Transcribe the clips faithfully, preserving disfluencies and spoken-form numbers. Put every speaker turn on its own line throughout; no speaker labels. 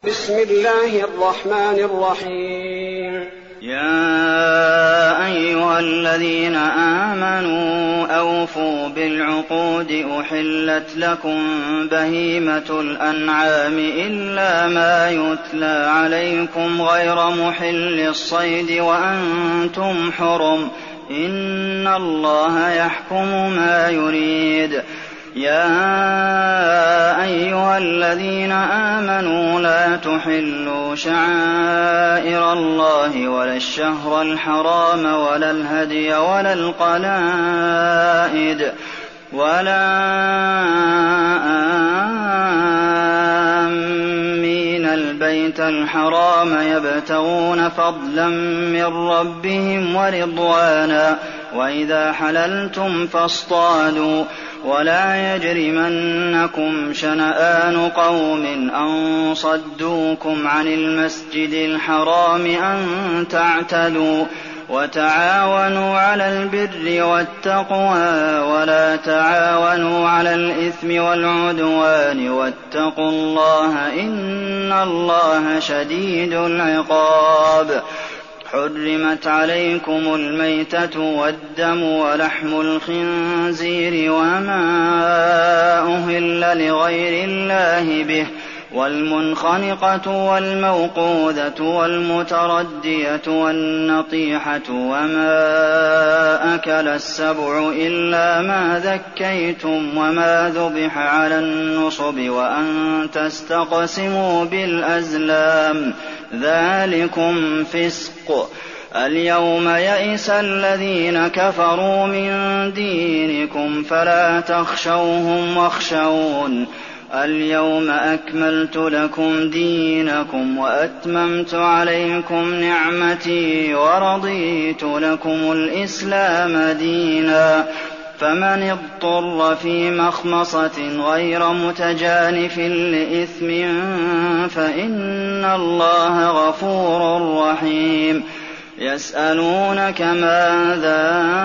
بسم الله الرحمن الرحيم.
يا أيها الذين آمنوا أوفوا بالعقود أحلت لكم بهيمة الأنعام إلا ما يتلى عليكم غير محل الصيد وأنتم حرم إن الله يحكم ما يريد. يا أيها الذين آمنوا لا تحلوا شعائر الله ولا الشهر الحرام ولا الهدي ولا القلائد ولا آمين البيت الحرام يبتغون فضلا من ربهم ورضوانا وإذا حللتم فاصطادوا ولا يجرمنكم شنآن قوم أن صدوكم عن المسجد الحرام أن تعتدوا وتعاونوا على البر والتقوى ولا تعاونوا على الإثم والعدوان واتقوا الله إن الله شديد العقاب. حرمت عليكم الميتة والدم ولحم الخنزير وما أهل لغير الله به والمنخنقة والموقوذة والمتردية والنطيحة وما أكل السبع إلا ما ذكيتم وما ذبح على النصب وأن تستقسموا بالأزلام ذلكم فسق. اليوم يئس الذين كفروا من دينكم فلا تخشوهم واخشون اليوم أكملت لكم دينكم وأتممت عليكم نعمتي ورضيت لكم الإسلام دينا فمن اضطر في مخمصة غير متجانف لإثم فإن الله غفور رحيم. يسألونك ماذا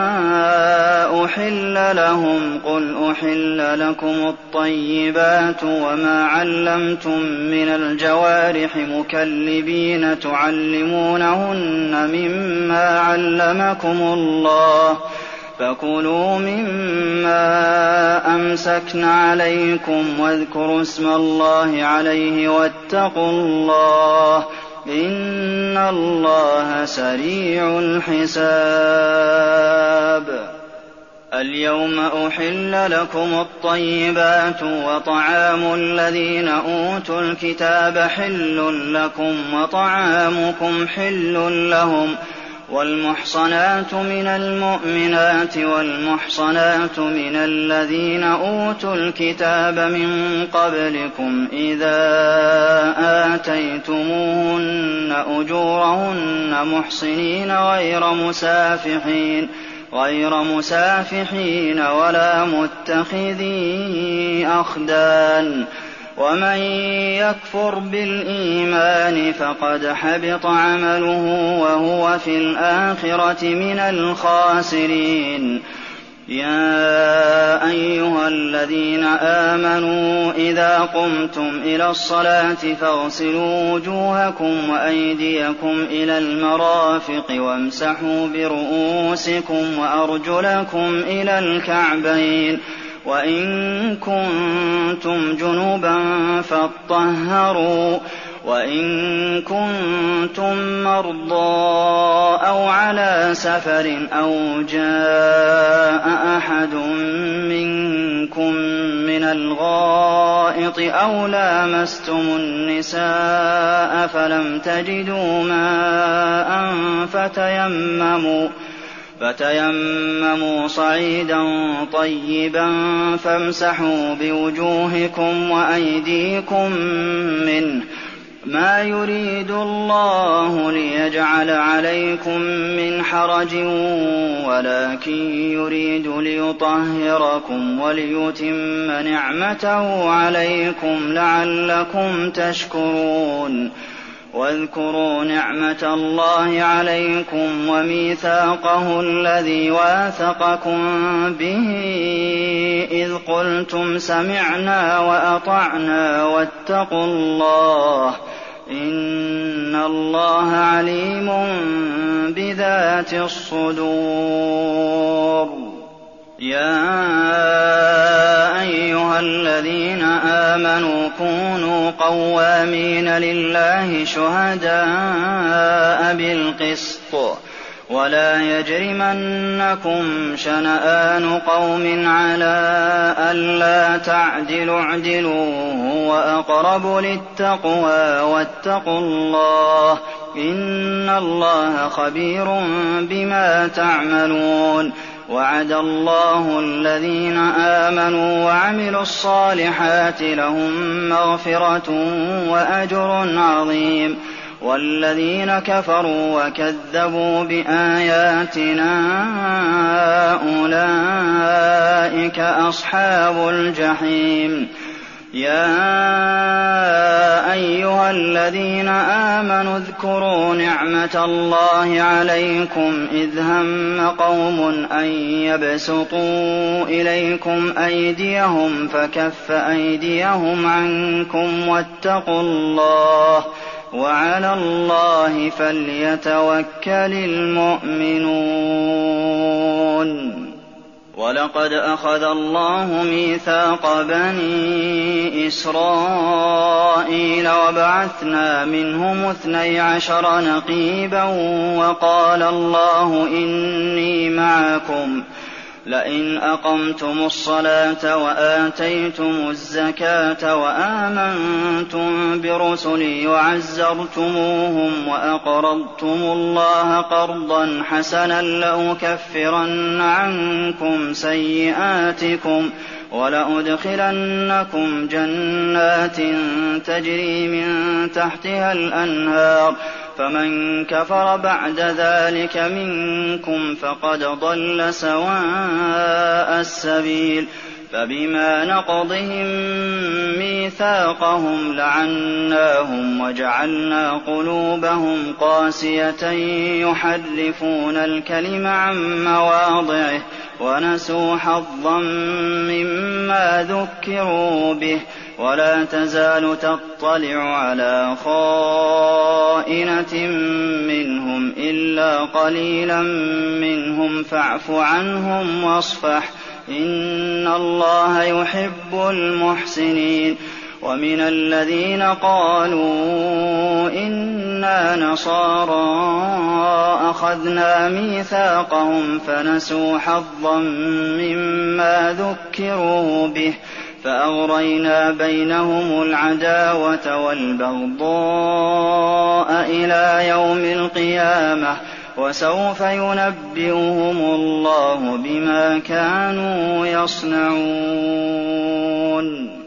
أحل لهم قل أحل لكم الطيبات وما علمتم من الجوارح مكلبين تعلمونهن مما علمكم الله فكلوا مما أمسكن عليكم واذكروا اسم الله عليه واتقوا الله إن الله سريع الحساب. اليوم أحل لكم الطيبات وطعام الذين أوتوا الكتاب حل لكم وطعامكم حل لهم والمحصنات من المؤمنات والمحصنات من الذين أوتوا الكتاب من قبلكم إذا آتيتموهن أجورهن محصنين غير مسافحين غير مسافحين ولا متخذي أخدان ومن يكفر بالإيمان فقد حبط عمله وهو في الآخرة من الخاسرين. يا أيها الذين آمنوا إذا قمتم إلى الصلاة فاغسلوا وجوهكم وأيديكم إلى المرافق وامسحوا برؤوسكم وأرجلكم إلى الكعبين وإن كنتم جنبا فاطهروا وإن كنتم مرضى أو على سفر أو جاء أحد منكم من الغائط أو لامستم النساء فلم تجدوا ماء فتيمموا فتيمموا صعيدا طيبا فامسحوا بوجوهكم وأيديكم منه ما يريد الله ليجعل عليكم من حرج ولكن يريد ليطهركم وليتم نعمته عليكم لعلكم تشكرون. واذكروا نعمة الله عليكم وميثاقه الذي واثقكم به إذ قلتم سمعنا وأطعنا واتقوا الله اللَّهَ عَلِيمٌ بِذَاتِ الصُّدُورِ. يَا أَيُّهَا الَّذِينَ آمَنُوا كُونُوا قَوَّامِينَ لِلَّهِ شُهَدَاءَ بِالْقِسْطِ وَلَا يَجْرِمَنَّكُمْ شَنَآنُ قَوْمٍ عَلَىٰ أَلَّا تَعْدِلُوا اعْدِلُوا هُوَ أَقْرَبُ لِلتَّقْوَىٰ ۖ وَاتَّقُوا اللَّهَ ۚ إِنَّ اللَّهَ خَبِيرٌ بِمَا تَعْمَلُونَ. وَعَدَ اللَّهُ الَّذِينَ آمَنُوا وَعَمِلُوا الصَّالِحَاتِ لَهُم مَّغْفِرَةٌ وَأَجْرٌ عَظِيمٌ. وَالَّذِينَ كَفَرُوا وَكَذَّبُوا بِآيَاتِنَا أُولَٰئِكَ أَصْحَابُ الْجَحِيمِ. يَا أَيُّهَا الَّذِينَ آمَنُوا اذْكُرُوا نِعْمَةَ اللَّهِ عَلَيْكُمْ إِذْ هَمَّ قَوْمٌ أَن يَبْسُطُوا إِلَيْكُمْ أَيْدِيَهُمْ فَكَفَّ أَيْدِيَهُمْ عَنكُمْ وَاتَّقُوا اللَّهَ ۚ وَعَلَى اللَّهِ فَلْيَتَوَكَّلِ الْمُؤْمِنُونَ. وَلَقَدْ أَخَذَ اللَّهُ مِيثَاقَ بَنِي إِسْرَائِيلَ وَبَعَثْنَا مِنْهُمُ اثْنَيْ عَشَرَ نَقِيبًا وَقَالَ اللَّهُ إِنِّي مَعَكُمْ لئن أقمتم الصلاة وآتيتم الزكاة وآمنتم برسلي وعزرتموهم وأقرضتم الله قرضا حسنا لأكفرن عنكم سيئاتكم ولأدخلنكم جنات تجري من تحتها الأنهار فمن كفر بعد ذلك منكم فقد ضل سواء السبيل. فبما نقضهم ميثاقهم لعناهم وجعلنا قلوبهم قاسية يحرفون الكلم عن مواضعه ونسوا حظا مما ذكروا به ولا تزال تطلع على خائنة منهم إلا قليلا منهم فاعف عنهم واصفح إن الله يحب المحسنين. ومن الذين قالوا إنا نصارى أخذنا ميثاقهم فنسوا حظا مما ذكروا به فأغرينا بينهم العداوة والبغضاء إلى يوم القيامة وسوف ينبئهم الله بما كانوا يصنعون.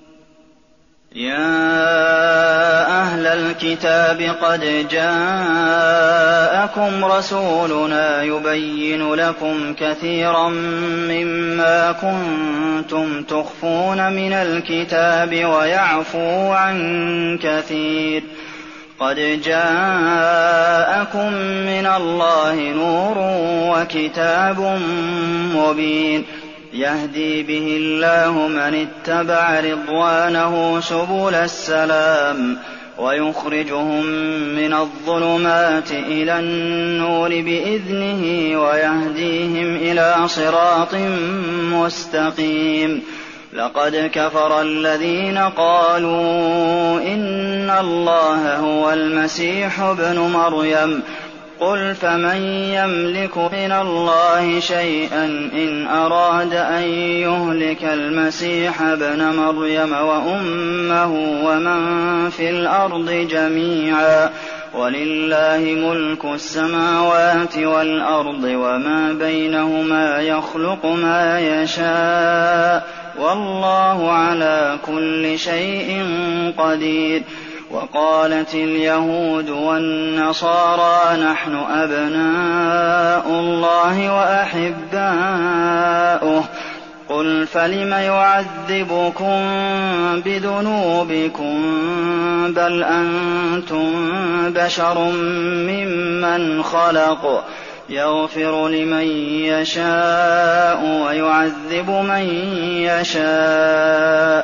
يا أهل الكتاب قد جاءكم رسولنا يبين لكم كثيرا مما كنتم تخفون من الكتاب ويعفو عن كثير. قد جاءكم من الله نور وكتاب مبين يهدي به الله من اتبع رضوانه سبل السلام ويخرجهم من الظلمات إلى النور بإذنه ويهديهم إلى صراط مستقيم. لقد كفر الذين قالوا إن الله هو المسيح ابن مريم قل فمن يملك من الله شيئا إن أراد أن يهلك المسيح ابن مريم وأمه ومن في الأرض جميعا ولله ملك السماوات والأرض وما بينهما يخلق ما يشاء والله على كل شيء قدير. وقالت اليهود والنصارى نحن أبناء الله وأحباؤه قل فلم يعذبكم بذنوبكم بل أنتم بشر ممن خلق يغفر لمن يشاء ويعذب من يشاء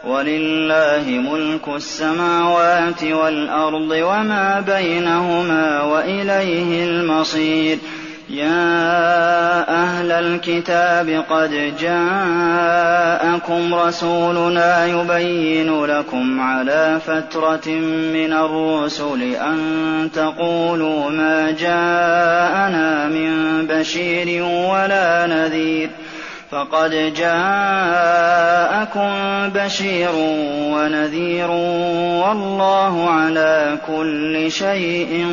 وَلِلَّهِ مُلْكُ السَّمَاوَاتِ وَالْأَرْضِ وَمَا بَيْنَهُمَا وَإِلَيْهِ الْمَصِيرُ يَا أَهْلَ الْكِتَابِ قَدْ جَاءَكُمْ رَسُولُنَا يُبَيِّنُ لَكُمْ عَلَىٰ فَتْرَةٍ مِّنَ الرُّسُلِ أَن تَقُولُوا مَا جَاءَنَا مِن بَشِيرٍ وَلَا نَذِيرٍ فَقَدْ جَاءَكُم بَشِيرٌ وَنَذِيرٌ وَاللَّهُ عَلَىٰ كُلِّ شَيْءٍ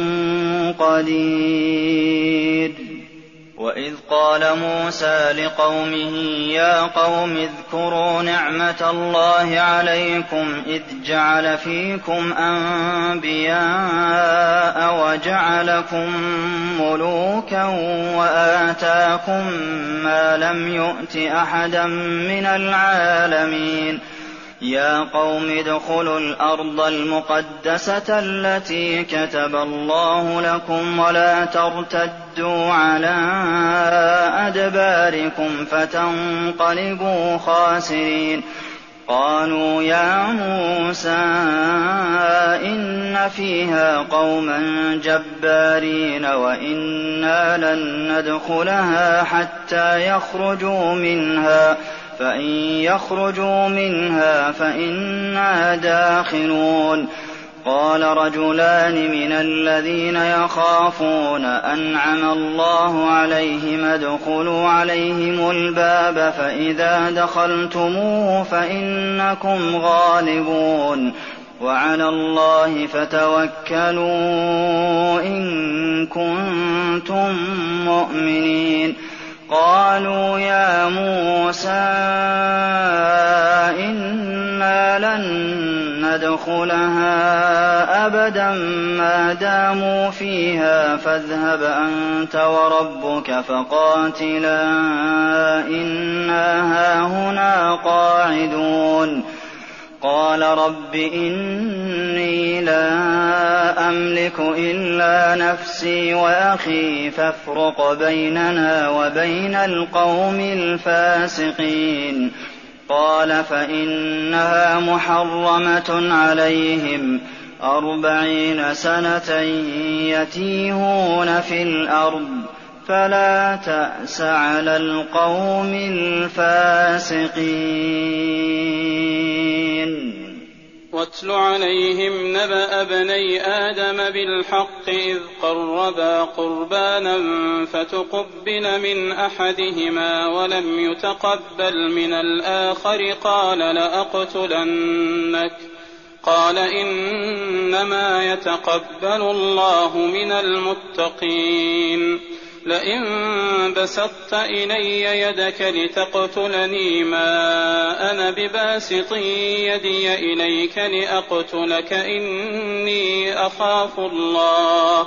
قَدِيرٌ وَإِذْ قَالَ مُوسَىٰ لِقَوْمِهِ يَا قَوْمِ اذْكُرُوا نِعْمَةَ اللَّهِ عَلَيْكُمْ إِذْ جَعَلَ فِيكُمْ أَنبِيَاءَ وَجَعَلَكُم مُّلُوكًا وَآتَاكُم مَّا لَمْ يُؤْتِ أَحَدًا مِّنَ الْعَالَمِينَ يَا قَوْمِ ادْخُلُوا الْأَرْضَ الْمُقَدَّسَةَ الَّتِي كَتَبَ اللَّهُ لَكُمْ وَلَا تَرْتَدُّوا عَلَىٰ أَدْبَارِكُمْ فَتَنقَلِبُوا خَاسِرِينَ قَالُوا يَا مُوسَىٰ إِنَّ فِيهَا قَوْمًا جَبَّارِينَ وَإِنَّا لَن نَّدْخُلَهَا حَتَّىٰ يَخْرُجُوا مِنْهَا فَإِن يَخْرُجُوا مِنْهَا فَإِنَّا دَاخِلُونَ قَالَ رَجُلَانِ مِنَ الَّذِينَ يَخَافُونَ أَنْعَمَ اللَّهُ عَلَيْهِمْ ادْخُلُوا عَلَيْهِمُ الْبَابَ فَإِذَا دَخَلْتُمُوهُ فَإِنَّكُمْ غَالِبُونَ وَعَلَى اللَّهِ فَتَوَكَّلُوا إِن كُنتُم مُّؤْمِنِينَ قَالُوا يَا مُوسَىٰ إِنَّا لَن نَّدْخُلَهَا أَبَدًا مَّا دَامُوا فِيهَا فاذْهَبْ أَنتَ وَرَبُّكَ فَقَاتِلَا إِنَّا هَاهُنَا قَاعِدُونَ قَالَ رَبِّ إِنِّي لَا أَمْلِكُ إِلَّا نَفْسِي وَأَخِي فَافْرُقْ بَيْنَنَا وَبَيْنَ الْقَوْمِ الْفَاسِقِينَ قَالَ فَإِنَّهَا مُحَرَّمَةٌ عَلَيْهِمْ أَرْبَعِينَ سَنَةً يَتِيهُونَ فِي الْأَرْضِ فَلَا تَأْسَ عَلَى الْقَوْمِ الْفَاسِقِينَ
وَاتْلُ عَلَيْهِمْ نَبَأَ ابْنَيْ آدَمَ بِالْحَقِّ إِذْ قَرَّبَا قُرْبَانًا فَتُقُبِّلَ مِنْ أَحَدِهِمَا وَلَمْ يُتَقَبَّلْ مِنَ الْآخَرِ قَالَ لَأَقْتُلَنَّكَ قَالَ إِنَّمَا يَتَقَبَّلُ اللَّهُ مِنَ الْمُتَّقِينَ لئن بسطت إلي يدك لتقتلني ما أنا بباسط يدي إليك لأقتلك إني أخاف الله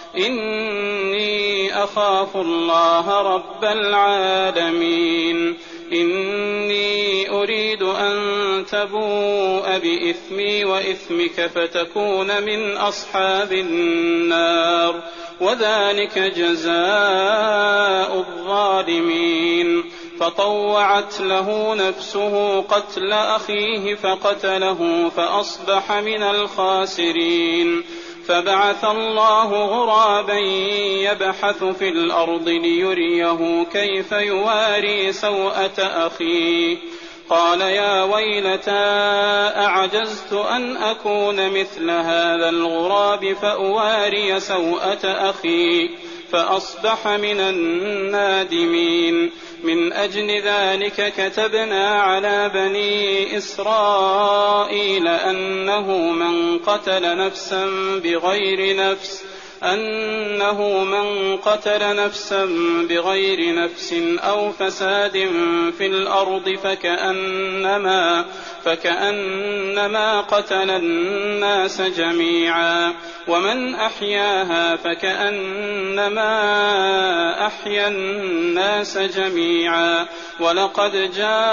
إني أخاف الله رب العالمين إني أريد أن تبوء بإثمي وإثمك فتكون من أصحاب النار وذلك جزاء الظالمين فطوعت له نفسه قتل أخيه فقتله فأصبح من الخاسرين فبعث الله غرابا يبحث في الأرض ليريه كيف يواري سوءة أخيه قال يا ويلتى أعجزت أن أكون مثل هذا الغراب فأواري سوءة أخي فأصبح من النادمين من أجل ذلك كتبنا على بني إسرائيل أنه من قتل نفسا بغير نفس أنه من قتل نفسا بغير نفس أو فساد في الأرض فكأنما, فكأنما قتل الناس جميعا ومن أحياها فكأنما أحيا الناس جميعا ولقد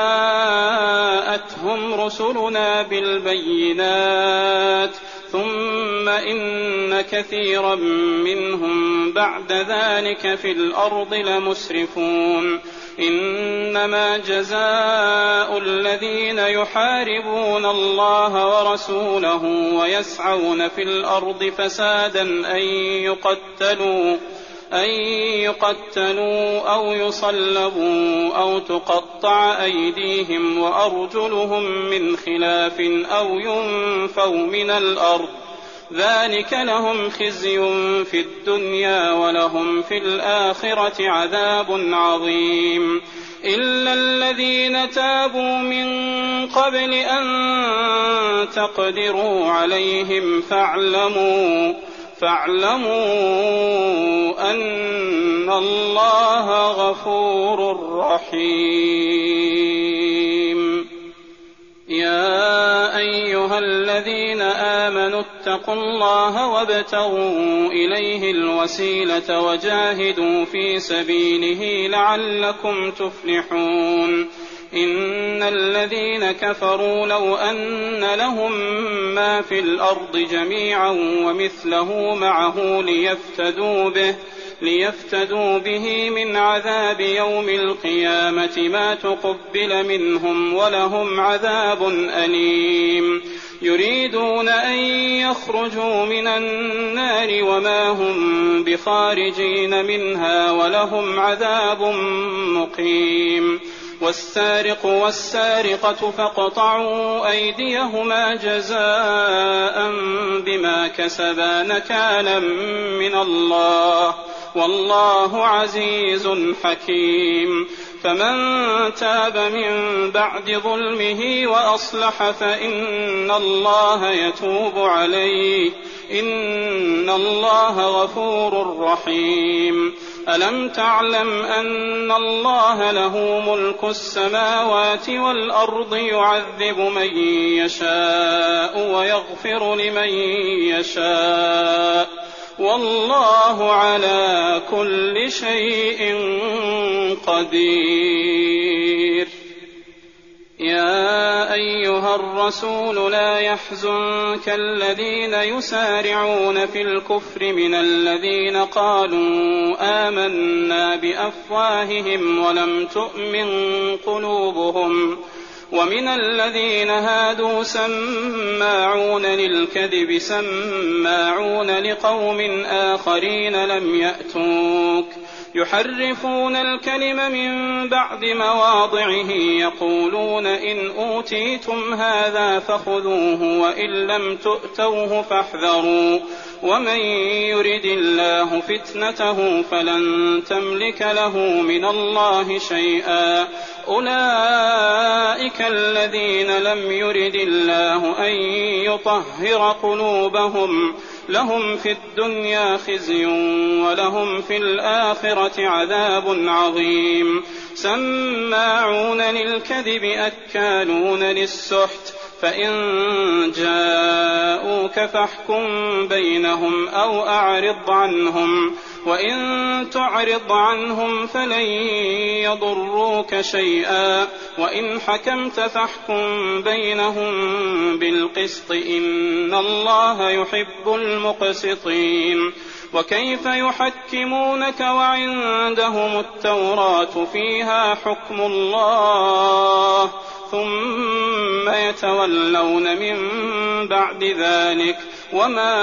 جاءتهم رسلنا بالبينات ثم إن كثيرا منهم بعد ذلك في الأرض لمسرفون إنما جزاء الذين يحاربون الله ورسوله ويسعون في الأرض فسادا أن يقتلوا أن يقتلوا أو يصلبوا أو تقطع أيديهم وأرجلهم من خلاف أو ينفوا من الأرض، ذلك لهم خزي في الدنيا ولهم في الآخرة عذاب عظيم. إلا الذين تابوا من قبل أن تقدروا عليهم فاعلموا فاعلموا أن الله غفور رحيم. يا أيها الذين آمنوا اتقوا الله وابتغوا إليه الوسيلة وجاهدوا في سبيله لعلكم تفلحون. إن الذين كفروا لو أن لهم ما في الأرض جميعا ومثله معه ليفتدوا به, ليفتدوا به من عذاب يوم القيامة ما تقبل منهم ولهم عذاب أليم. يريدون أن يخرجوا من النار وما هم بخارجين منها ولهم عذاب مقيم. والسارق والسارقة فاقطعوا أيديهما جزاء بما كسبا نكالا من الله والله عزيز حكيم. فمن تاب من بعد ظلمه وأصلح فإن الله يتوب عليه إن الله غفور رحيم. ألم تعلم أن الله له ملك السماوات والأرض يعذب من يشاء ويغفر لمن يشاء والله على كل شيء قدير. يا أيها الرسول لا يحزنك الذين يسارعون في الكفر من الذين قالوا آمنا بأفواههم ولم تؤمن قلوبهم ومن الذين هادوا سماعون للكذب سماعون لقوم آخرين لم يأتوك يحرفون الكلم من بعد مواضعه يقولون إن أوتيتم هذا فخذوه وإن لم تؤتوه فاحذروا ومن يرد الله فتنته فلن تملك له من الله شيئا. أولئك الذين لم يرد الله أن يطهر قلوبهم لهم في الدنيا خزي ولهم في الآخرة عذاب عظيم. سماعون للكذب أكالون للسحت فإن جاءوك فاحكم بينهم أو أعرض عنهم وإن تعرض عنهم فلن يضروك شيئا وإن حكمت فاحكم بينهم بالقسط إن الله يحب المقسطين. وكيف يحكمونك وعندهم التوراة فيها حكم الله ثم يتولون من بعد ذلك وما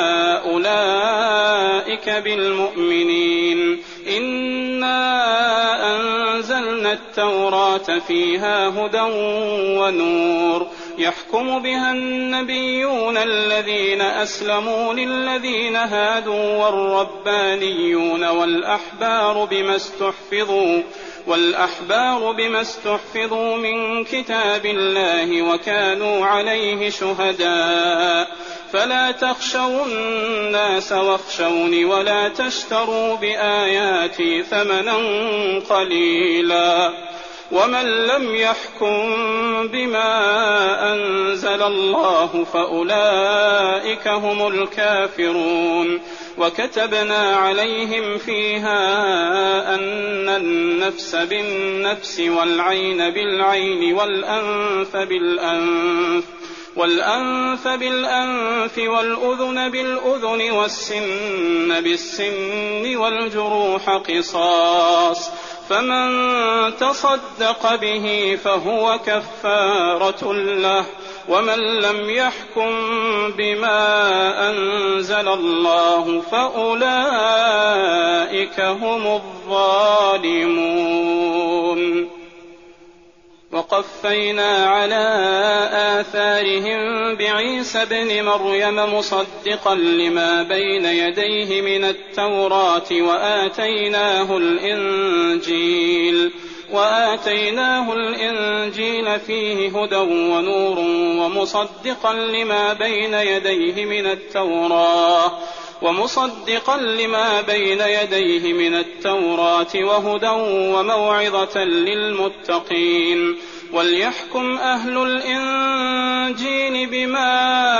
أولئك بالمؤمنين. إنا أنزلنا التوراة فيها هدى ونور يحكم بها النبيون الذين أسلموا للذين هادوا والربانيون والأحبار بما استحفظوا والأحبار بما استحفظوا من كتاب الله وكانوا عليه شهداء. فلا تخشوا الناس واخشوني ولا تشتروا بآياتي ثمنا قليلا ومن لم يحكم بما أنزل الله فأولئك هم الكافرون. وكتبنا عليهم فيها أن النفس بالنفس والعين بالعين والأنف بالأنف والأنف بالأنف والأذن بالأذن والسن بالسن والجروح قصاص فمن تصدق به فهو كفارة له، ومن لم يحكم بما أنزل الله فأولئك هم الظالمون. وقفينا على آثارهم بعيسى ابن مريم مصدقا لما بين يديه من التوراة وآتيناه الإنجيل وآتيناه الإنجيل فيه هدى ونور ومصدقا لما بين يديه من التوراة ومصدقا لما بين يديه من التوراة وهدى وموعظة للمتقين. وليحكم أهل الإنجيل بما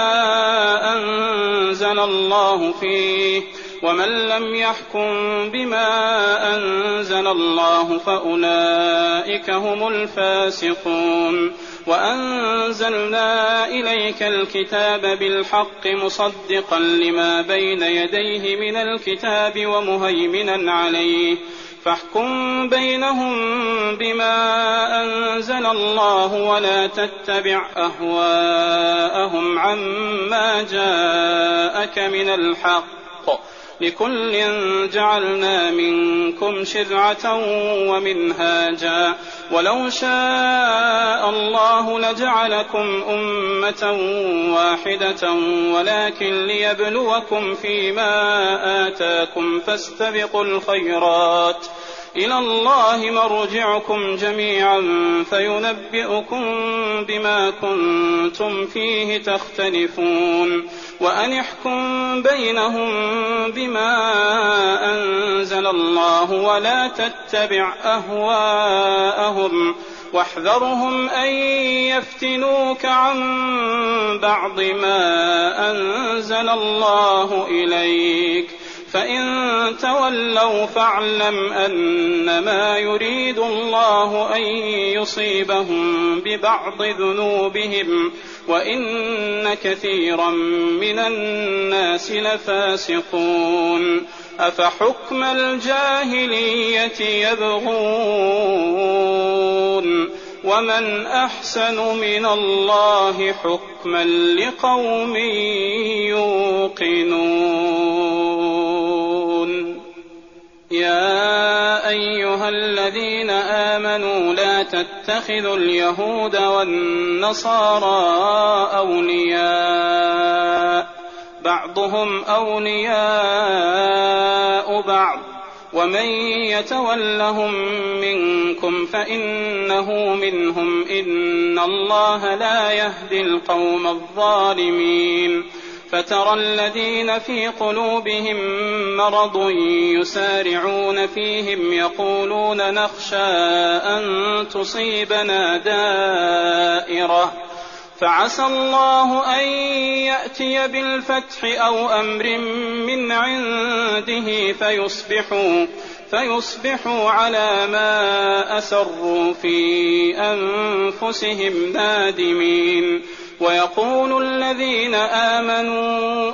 أنزل الله فيه، ومن لم يحكم بما أنزل الله فأولئك هم الفاسقون. وأنزلنا إليك الكتاب بالحق مصدقا لما بين يديه من الكتاب ومهيمنا عليه، فاحكم بينهم بما أنزل الله ولا تتبع أهواءهم عما جاءك من الحق، لكل جعلنا منكم شرعة ومنهاجا، ولو شاء الله لجعلكم أمة واحدة ولكن ليبلوكم فيما آتاكم فاستبقوا الخيرات، إلى الله مرجعكم جميعا فينبئكم بما كنتم فيه تختلفون. وأن احكم بينهم بما أنزل الله ولا تتبع أهواءهم، واحذرهم أن يفتنوك عن بعض ما أنزل الله إليك، فإن تولوا فاعلم أنما يريد الله أن يصيبهم ببعض ذنوبهم، وإن كثيرا من الناس لفاسقون. أفحكم الجاهلية يبغون ومن أحسن من الله حكما لقوم يوقنون. يا أيها الذين آمنوا لا تتخذوا اليهود والنصارى أولياء، بعضهم أولياء بعض، ومن يتولهم منكم فإنه منهم، إن الله لا يهدي القوم الظالمين. فترى الذين في قلوبهم مرض يسارعون فيهم يقولون نخشى أن تصيبنا دائرة، فعسى الله أن يأتي بالفتح أو أمر من عنده فيصبحوا, فيصبحوا على ما أسروا في أنفسهم نادمين. ويقول الذين آمنوا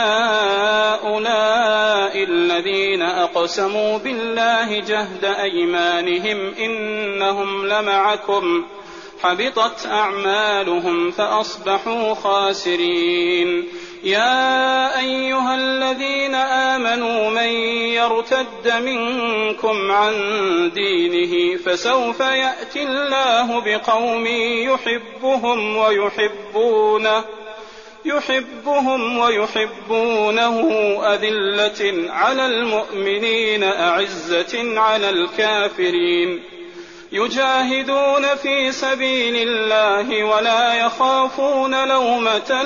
أهؤلاء الذين أقسموا بالله جهد أيمانهم إنهم لمعكم، حبطت أعمالهم فأصبحوا خاسرين. يا أيها الذين آمنوا من يرتد منكم عن دينه فسوف يأتي الله بقوم يحبهم ويحبونه يحبهم ويحبونه أذلة على المؤمنين أعزة على الكافرين، يجاهدون في سبيل الله ولا يخافون لومة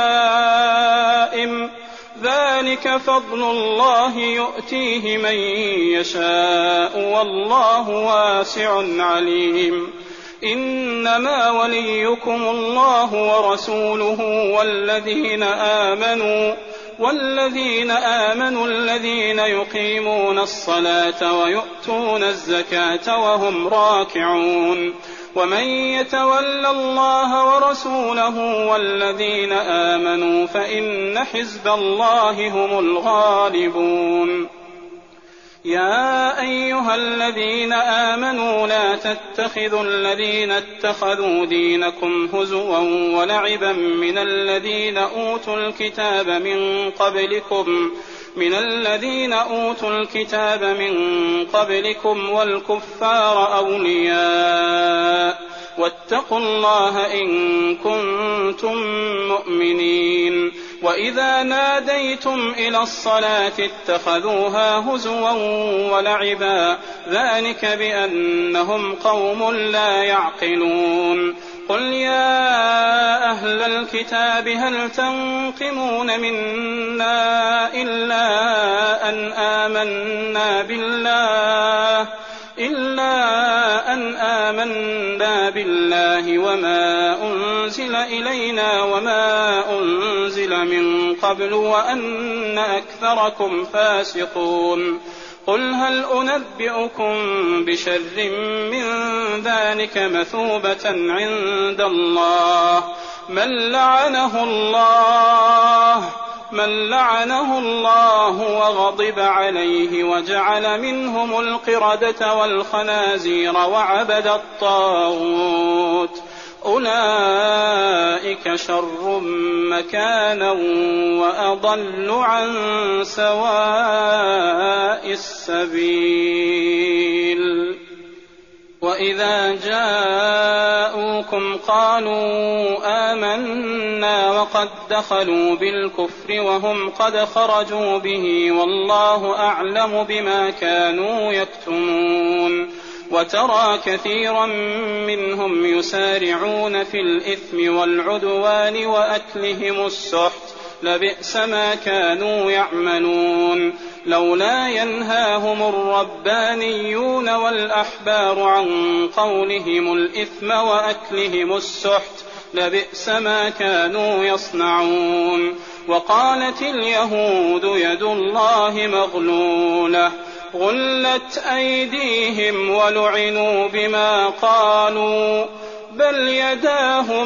لائم، ذلك فضل الله يؤتيه من يشاء والله واسع عليم. إنما وليكم الله ورسوله والذين آمنوا والذين آمنوا الذين يقيمون الصلاة ويؤتون الزكاة وهم راكعون. ومن يتول الله ورسوله والذين آمنوا فإن حزب الله هم الغالبون. يا أيها الذين آمنوا لا تتخذوا الذين اتخذوا دينكم هزوا ولعبا من الذين أوتوا الكتاب من قبلكم من الذين أوتوا الكتاب من قبلكم والكفار أولياء واتقوا الله إن كنتم مؤمنين. وإذا ناديتم إلى الصلاة اتخذوها هزوا ولعبا ذلك بأنهم قوم لا يعقلون. قل يا أهل الكتاب هل تنقمون منا إلا أن آمنا بالله إلا أن آمنا بالله وما أنزل إلينا وما أنزل من قبل وأن أكثركم فاسقون. قل هل أنبئكم بشر من ذلك مثوبة عند الله من لعنه الله من لعنه الله وغضب عليه وجعل منهم القردة والخنازير وعبد الطاغوت أولئك شر مكانا وأضل عن سواء السبيل. وإذا جاءوكم قالوا آمنا وقد دخلوا بالكفر وهم قد خرجوا به والله أعلم بما كانوا يكتمون. وترى كثيرا منهم يسارعون في الإثم والعدوان وأكلهم السحت لبئس ما كانوا يعملون. لولا ينهاهم الربانيون والأحبار عن قولهم الإثم وأكلهم السحت لبئس ما كانوا يصنعون. وقالت اليهود يد الله مغلولة غلت أيديهم ولعنوا بما قالوا بل يداه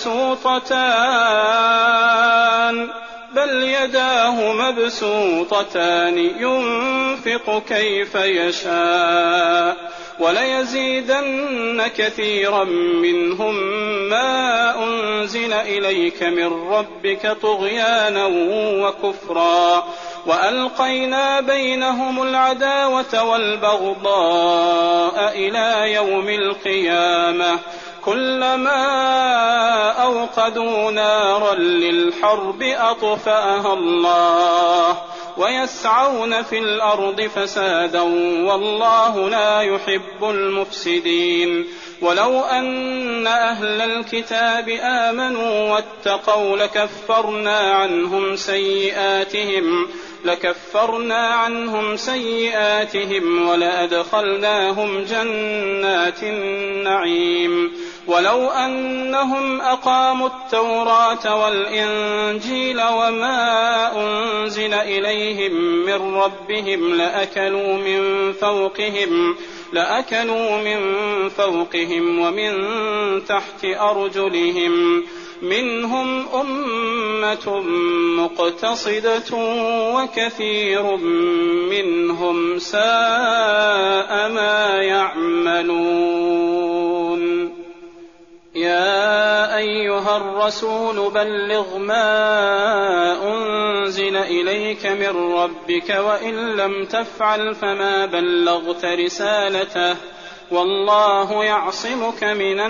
مبسوطتان بل يداه مبسوطتان ينفق كيف يشاء وليزيدن كثيرا منهم ما أنزل إليك من ربك طغيانا وكفرا وألقينا بينهم العداوة والبغضاء إلى يوم القيامة كلما أوقدوا نارا للحرب أطفأها الله ويسعون في الأرض فسادا والله لا يحب المفسدين. ولو أن أهل الكتاب آمنوا واتقوا لكفرنا عنهم سيئاتهم لكفرنا عنهم سيئاتهم ولأدخلناهم جنات النعيم. ولو أنهم أقاموا التوراة والإنجيل وما أنزل إليهم من ربهم لأكلوا من فوقهم لأكلوا من فوقهم ومن تحت أرجلهم منهم أمة مقتصدة وكثير منهم ساء ما يعملون. يا أيها الرسول بلغ ما أنزل إليك من ربك وإن لم تفعل فما بلغت رسالته والله يعصمك من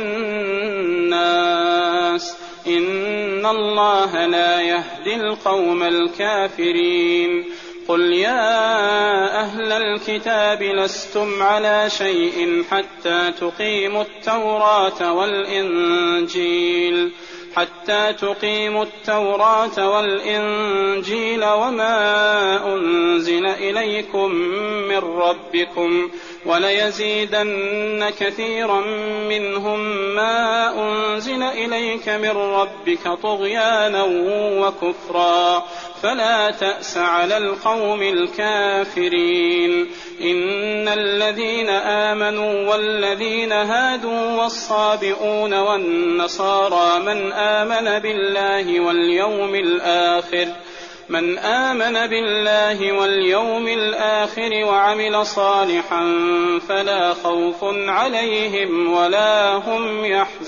الناس إن الله لا يهدي القوم الكافرين. قل يا أهل الكتاب لستم على شيء حتى تقيموا التوراة والإنجيل حتى تقيموا التوراة والإنجيل وما أنزل إليكم من ربكم وليزيدن كثيرا منهم ما أنزل إليك من ربك طغيانا وكفرا فلا تأس على القوم الكافرين. إن الذين آمنوا والذين هادوا والصابئون والنصارى من آمن بالله واليوم الآخر من آمن بالله واليوم الآخر وعمل صالحا فلا خوف عليهم ولا هم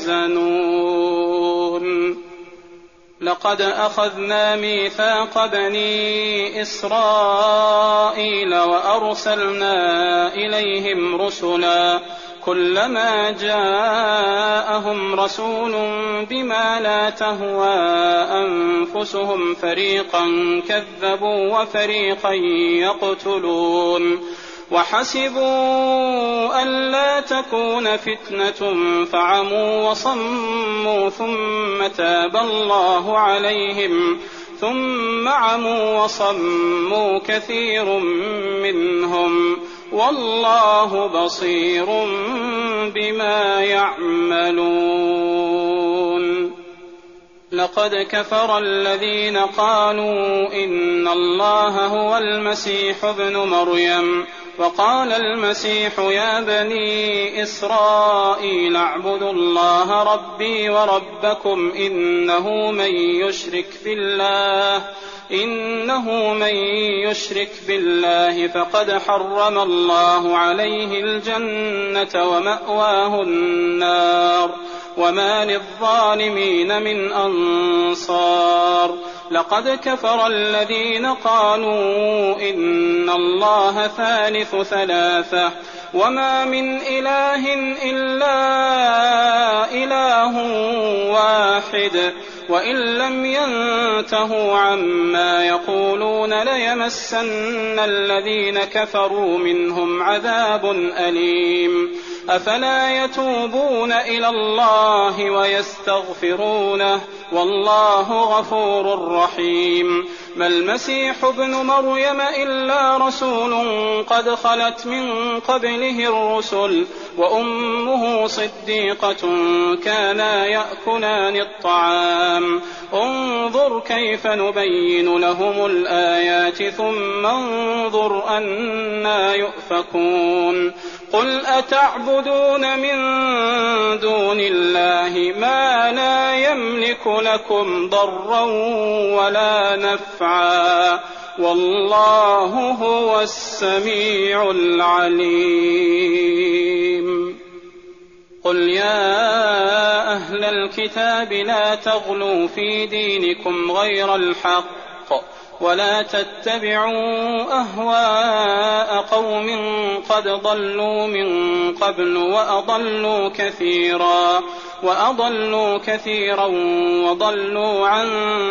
يحزنون. لقد أخذنا ميثاق بني إسرائيل وأرسلنا إليهم رسلا كلما جاءهم رسول بما لا تهوى أنفسهم فريقا كذبوا وفريقا يقتلون وحسبوا ألا تكون فتنة فعموا وصموا ثم تاب الله عليهم ثم عموا وصموا كثير منهم والله بصير بما يعملون. لقد كفر الذين قالوا إن الله هو المسيح ابن مريم وقال المسيح يا بني إسرائيل اعبدوا الله ربي وربكم إنه من يشرك بالله إنه من يشرك بالله فقد حرم الله عليه الجنة ومأواه النار وما للظالمين من أنصار. لقد كفر الذين قالوا إن الله ثالث ثلاثة وما من إله إلا إله واحد وإن لم ينتهوا عما يقولون ليمسن الذين كفروا منهم عذاب أليم. أفلا يتوبون إلى الله ويستغفرونه والله غفور رحيم. ما المسيح ابن مريم إلا رسول قد خلت من قبله الرسل وأمه صديقة كانا يأكلان الطعام انظر كيف نبين لهم الآيات ثم انظر أنى يؤفكون. قل أتعبدون من دون الله ما لا يملك لكم ضرا ولا نفعا والله هو السميع العليم. قل يا أهل الكتاب لا تغلوا في دينكم غير الحق ولا تتبعوا أهواء قوم قد ضلوا من قبل وأضلوا كثيرا وأضلوا كثيرا وضلوا عن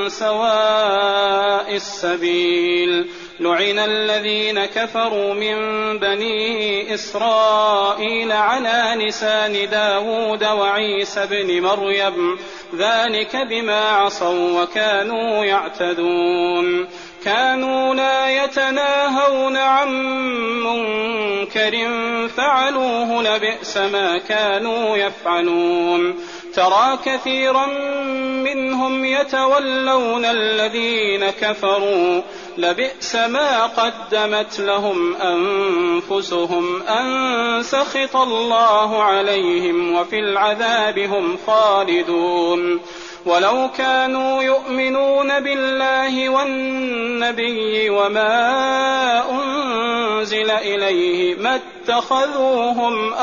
سواء السبيل. لعن الذين كفروا من بني إسرائيل على لسان داود وعيسى بن مريم ذلك بما عصوا وكانوا يعتدون. كانوا لا يتناهون عن منكر فعلوه لبئس ما كانوا يفعلون. ترى كثيرا منهم يتولون الذين كفروا لبئس ما قدمت لهم أنفسهم أن سخط الله عليهم وفي العذاب هم خالدون. ولو كانوا يؤمنون بالله والنبي وما أنزل إليه ما اتخذوهم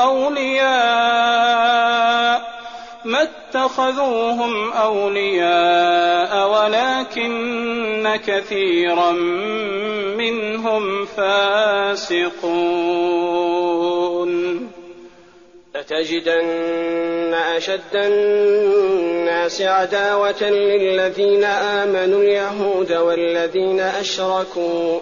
أولياء ما اتخذوهم أولياء ولكن كثيرا منهم فاسقون.
لتجدن أشد الناس عداوة للذين آمنوا اليهود والذين أشركوا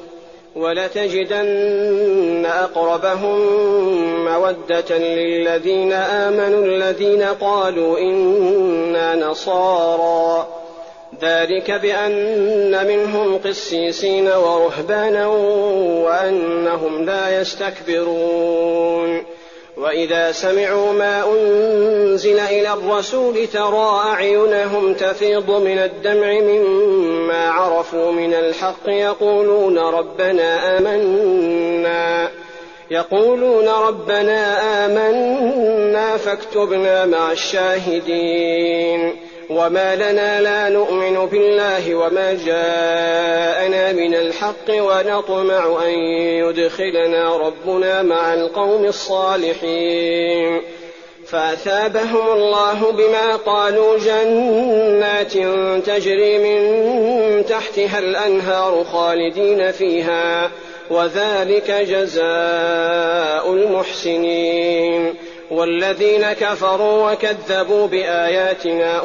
ولتجدن أقربهم مودة للذين آمنوا الذين قالوا إنا نصارى ذلك بأن منهم قسيسين ورهبانا وأنهم لا يستكبرون. وإذا سمعوا ما أنزل إلى الرسول ترى أعينهم تفيض من الدمع مما عرفوا من الحق يقولون ربنا آمنا يقولون ربنا آمنا فاكتبنا مع الشاهدين. وما لنا لا نؤمن بالله وما جاءنا من الحق ونطمع أن يدخلنا ربنا مع القوم الصالحين فأثابهم الله بما قالوا جنات تجري من تحتها الأنهار خالدين فيها وذلك جزاء المحسنين والذين كفروا وكذبوا بآياتنا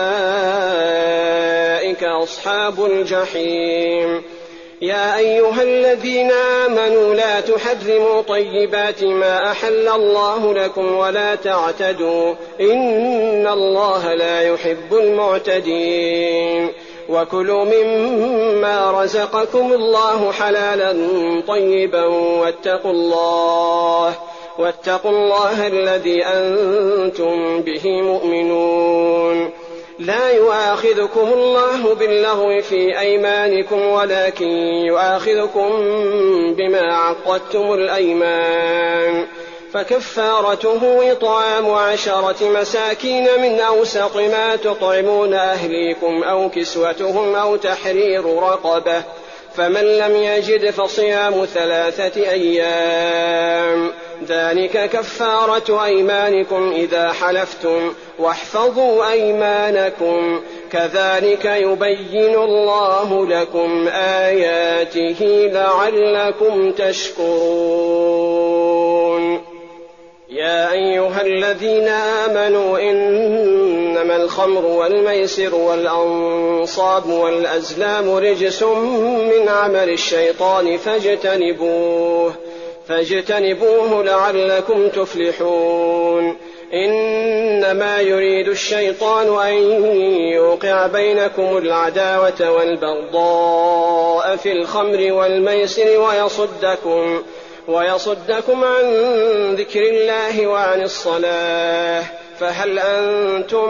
أولئك أصحاب الجحيم يا أيها الذين آمنوا لا تحرموا طيبات ما أحل الله لكم ولا تعتدوا إن الله لا يحب المعتدين وكلوا مما رزقكم الله حلالا طيبا واتقوا الله واتقوا الله الذي أنتم به مؤمنون لا يؤاخذكم الله باللغو في أيمانكم ولكن يؤاخذكم بما عقدتم الأيمان فكفارته إطعام عشرة مساكين من أوسط ما تطعمون أهليكم أو كسوتهم أو تحرير رقبة فمن لم يجد فصيام ثلاثة أيام ذلك كفارة أيمانكم إذا حلفتم واحفظوا أيمانكم كذلك يبين الله لكم آياته لعلكم تشكرون يا أيها الذين آمنوا إنما الخمر والميسر والأنصاب والأزلام رجس من عمل الشيطان فاجتنبوه فاجتنبوه لعلكم تفلحون إنما يريد الشيطان أن يوقع بينكم العداوة والبغضاء في الخمر والميسر ويصدكم ويصدكم عن ذكر الله وعن الصلاة فهل أنتم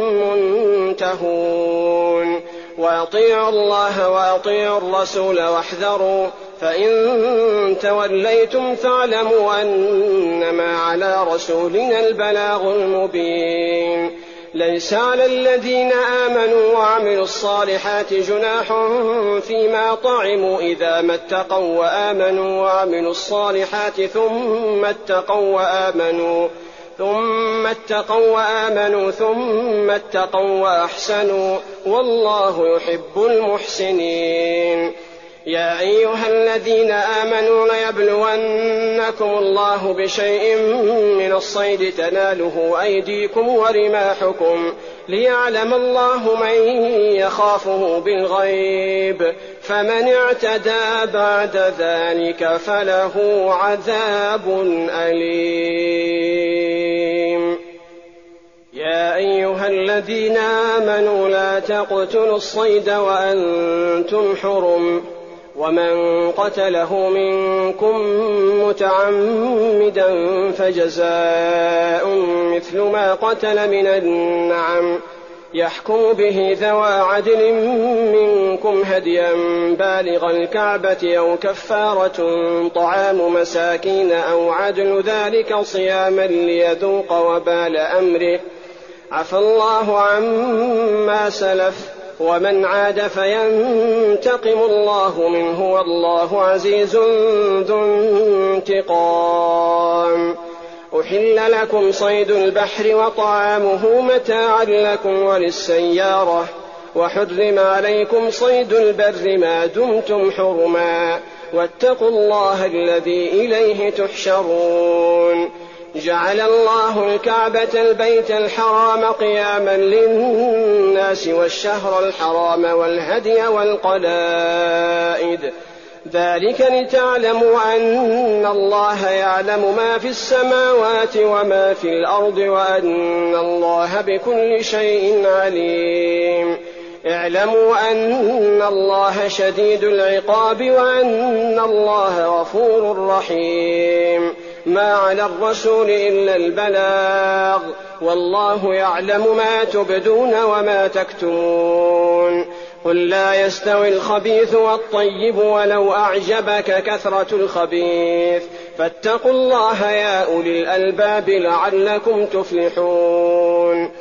منتهون وأطيعوا الله وأطيعوا الرسول واحذروا فإن توليتم فاعلموا أنما على رسولنا البلاغ المبين ليس على الذين آمنوا وعملوا الصالحات جناح فيما طعموا إذا ما اتقوا وآمنوا وعملوا الصالحات ثم اتقوا وآمنوا ثم اتقوا وآمنوا ثم اتقوا وأحسنوا والله يحب المحسنين يا أيها الذين آمنوا ليبلونكم الله بشيء من الصيد تناله أيديكم ورماحكم ليعلم الله من يخافه بالغيب فمن اعتدى بعد ذلك فله عذاب أليم يا أيها الذين آمنوا لا تقتلوا الصيد وأنتم حرم ومن قتله منكم متعمدا فجزاء مثل ما قتل من النعم يحكم به ذوى عدل منكم هديا بالغ الكعبة أو كفارة طعام مساكين أو عدل ذلك صياما ليذوق وبال أمره عفى الله عما سلف ومن عاد فينتقم الله منه والله عزيز ذو انتقام أحل لكم صيد البحر وطعامه متاعا لكم وللسيارة وحرم عليكم صيد البر ما دمتم حرما واتقوا الله الذي إليه تحشرون جعل الله الكعبة البيت الحرام قياما للناس والشهر الحرام والهدي والقلائد ذلك لتعلموا أن الله يعلم ما في السماوات وما في الأرض وأن الله بكل شيء عليم اعلموا أن الله شديد العقاب وأن الله غفور رحيم ما على الرسول إلا البلاغ والله يعلم ما تبدون وما تكتمون قل لا يستوي الخبيث والطيب ولو أعجبك كثرة الخبيث فاتقوا الله يا أولي الألباب لعلكم تفلحون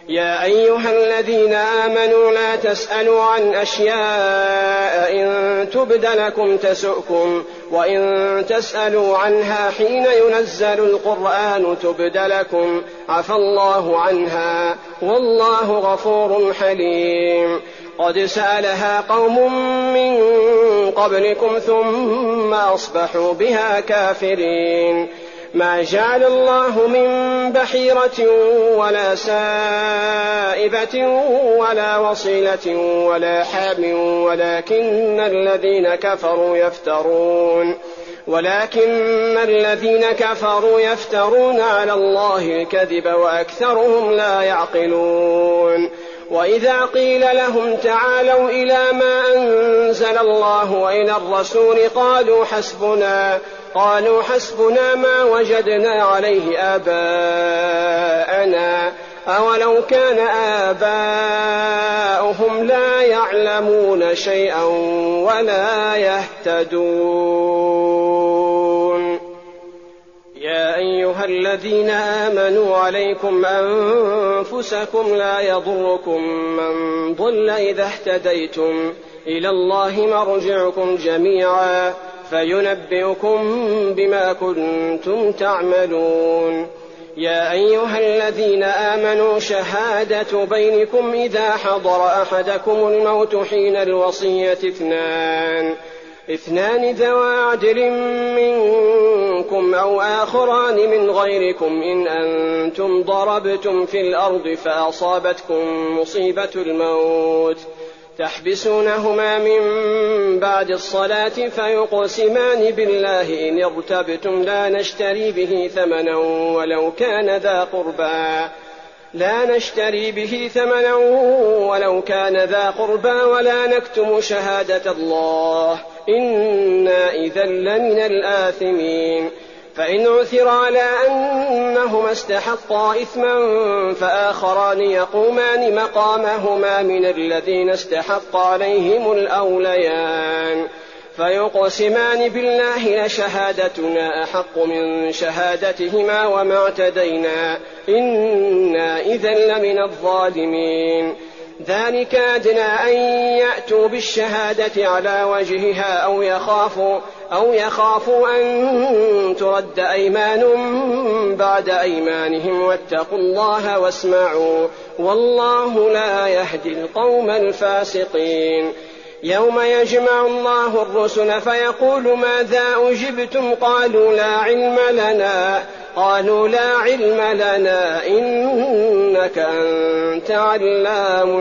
يا أيها الذين آمنوا لا تسألوا عن أشياء إن تبد لكم تسؤكم وإن تسألوا عنها حين ينزل القرآن تبد لكم عفى الله عنها والله غفور حليم. قد سألها قوم من قبلكم ثم أصبحوا بها كافرين. ما جعل الله من بحيرة ولا سائبة ولا وصيلة ولا حام ولكن الذين كفروا يفترون ولكن الذين كفروا يفترون على الله الكذب وأكثرهم لا يعقلون. وإذا قيل لهم تعالوا إلى ما أنزل الله وإلى الرسول قالوا حسبنا قالوا حسبنا ما وجدنا عليه آباءنا أولو كان آباؤهم لا يعلمون شيئا ولا يهتدون. يا أيها الذين آمنوا عليكم أنفسكم لا يضركم من ضل إذا اهتديتم إلى الله مرجعكم جميعا فينبئكم بما كنتم تعملون. يا أيها الذين آمنوا شهادة بينكم إذا حضر أحدكم الموت حين الوصية اثنان اثنان ذوى عدل منكم أو آخران من غيركم إن أنتم ضربتم في الأرض فأصابتكم مصيبة الموت تحبسونهما من بعد الصلاة فيقسمان بالله إن ارتبتم لا نشتري به ثمنا ولو كان ذا قربى لا نشتري به ثمنا ولو كان ذا قربى ولا نكتم شهادة الله إنا إذا لمن الآثمين. فإن عثر على أنهما استحقا إثما فآخران يقومان مقامهما من الذين استحق عليهم الأوليان فيقسمان بالله لشهادتنا أحق من شهادتهما وما اعتدينا إنا إذا لمن الظالمين. ذلك أدنى أن يأتوا بالشهادة على وجهها أو يخافوا أو يخافوا أن ترد أيمان بعد أيمانهم واتقوا الله واسمعوا والله لا يهدي القوم الفاسقين. يوم يجمع الله الرسل فيقول ماذا أجبتم قالوا لا علم لنا قالوا لا علم لنا إنك أنت علام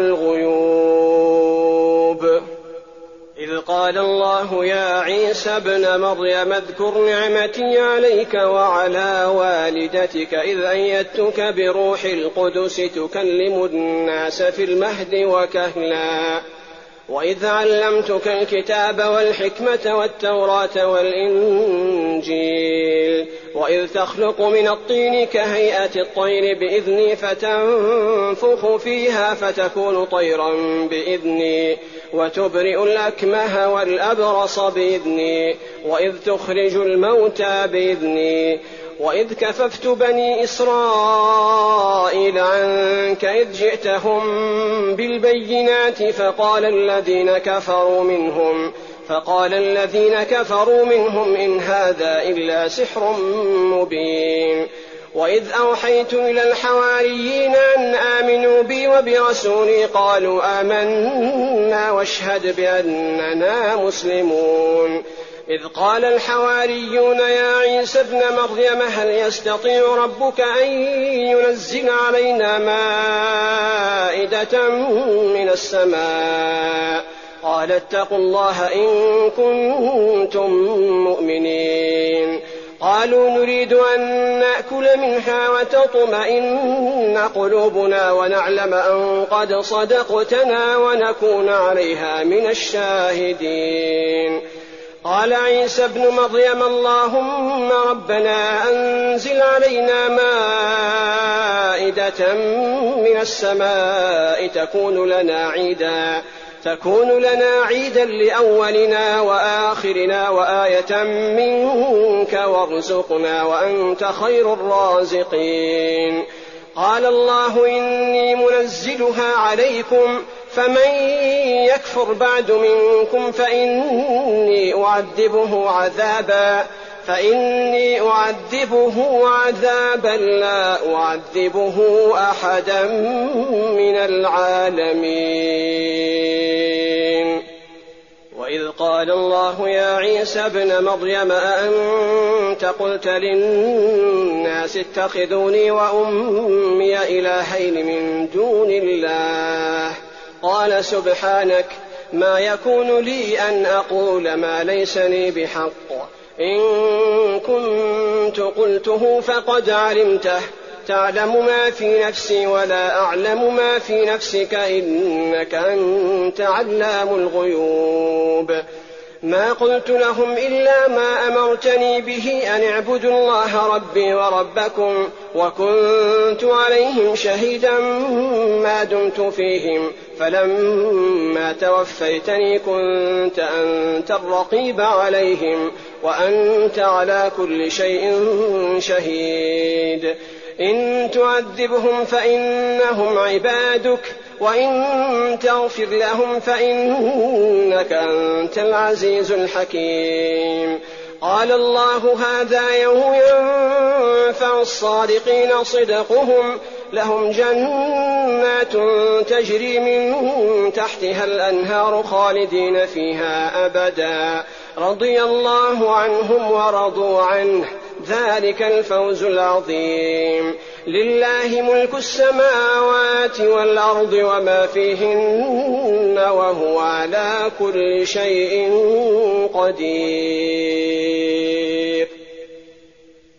الغيوب. إذ قال الله يا عيسى ابن مريم اذكر نعمتي عليك وعلى والدتك إذ أيدتك بروح القدس تكلم الناس في المهد وكهلا وإذ علمتك الكتاب والحكمة والتوراة والإنجيل وإذ تخلق من الطين كهيئة الطير بإذني فتنفخ فيها فتكون طيرا بإذني وتبرئ الأكمه والأبرص بإذني وإذ تخرج الموتى بإذني وإذ كففت بني إسرائيل عنك إذ جئتهم بالبينات فقال الذين كفروا منهم فقال الذين كفروا منهم إن هذا إلا سحر مبين. وإذ أوحيت إلى الحواريين أن آمنوا بي وبرسولي قالوا آمنا واشهد بأننا مسلمون. إذ قال الحواريون يا عيسى ابن مريم هل يستطيع ربك أن ينزل علينا مائدة من السماء قال اتقوا الله إن كنتم مؤمنين. قالوا نريد أن نأكل منها وتطمئن قلوبنا ونعلم أن قد صدقتنا ونكون عليها من الشاهدين. قال عيسى ابن مريم اللهم ربنا أنزل علينا مائدة من السماء تكون لنا عيدا تكون لنا عيدا لأولنا وآخرنا وآية منك وارزقنا وأنت خير الرازقين. قال الله إني منزلها عليكم فمن يكفر بعد منكم فإني أعذبه عذابا فإني أعذبه عذابا لا أعذبه أحدا من العالمين. وإذ قال الله يا عيسى ابن مريم أأنت قلت للناس اتخذوني وأمي إلهين من دون الله قال سبحانك ما يكون لي أن أقول ما ليس لي بحق إن كنت قلته فقد علمته تعلم ما في نفسي ولا أعلم ما في نفسك إنك أنت علام الغيوب. ما قلت لهم إلا ما أمرتني به أن اعبدوا الله ربي وربكم وكنت عليهم شهيدا ما دمت فيهم فلما توفيتني كنت أنت الرقيب عليهم وأنت على كل شيء شهيد. إن تعذبهم فإنهم عبادك وإن تغفر لهم فإنك أنت العزيز الحكيم. قال الله هذا يوم ينفع الصادقين صدقهم لهم جنات تجري من تحتها الأنهار خالدين فيها أبدا رضي الله عنهم ورضوا عنه ذلك الفوز العظيم. لله ملك السماوات والأرض وما فيهن وهو على كل شيء قدير.